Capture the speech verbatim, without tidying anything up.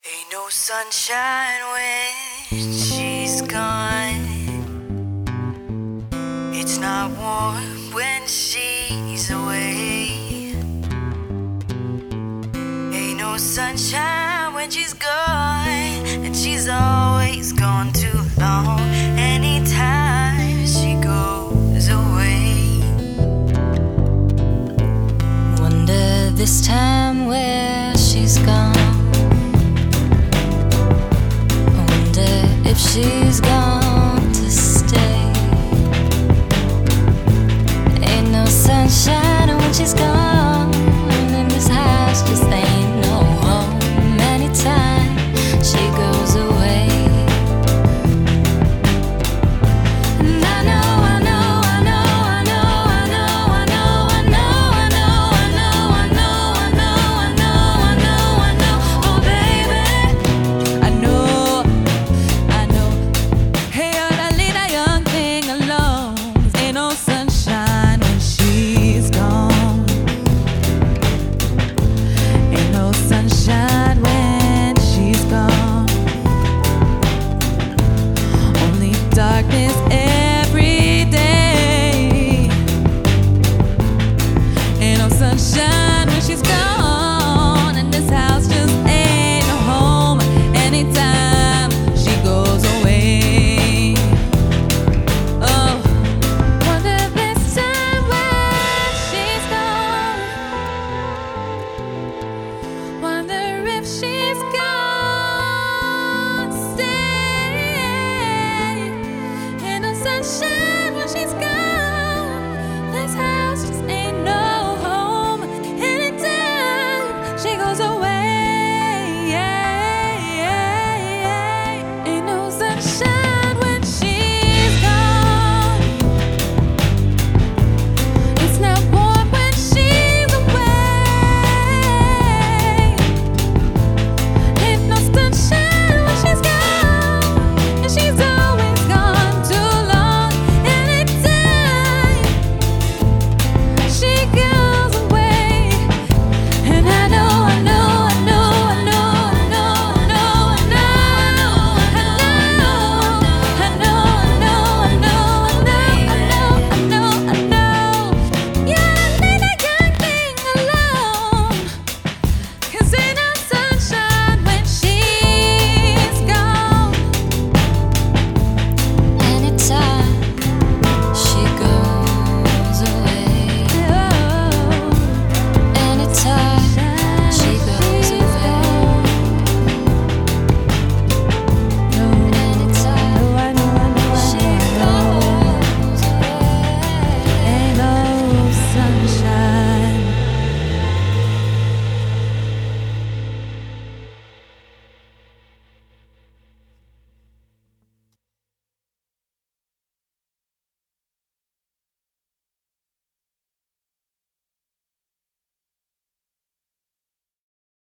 Ain't no sunshine when she's gone. It's not warm when she's away. Ain't no sunshine when she's gone, and she's always gone too long. Anytime she goes away, wonder this time where she's gone. If she's gone to stay, ain't no sunshine when she's gone, and this house just ain't no home anytime she goes away. And I know, I know, I know, I know, I know, I know, I know, I know, I know, I know, I know, I know, I know, I know, oh baby, I know. Darkness every day. Ain't no sunshine when she's gone.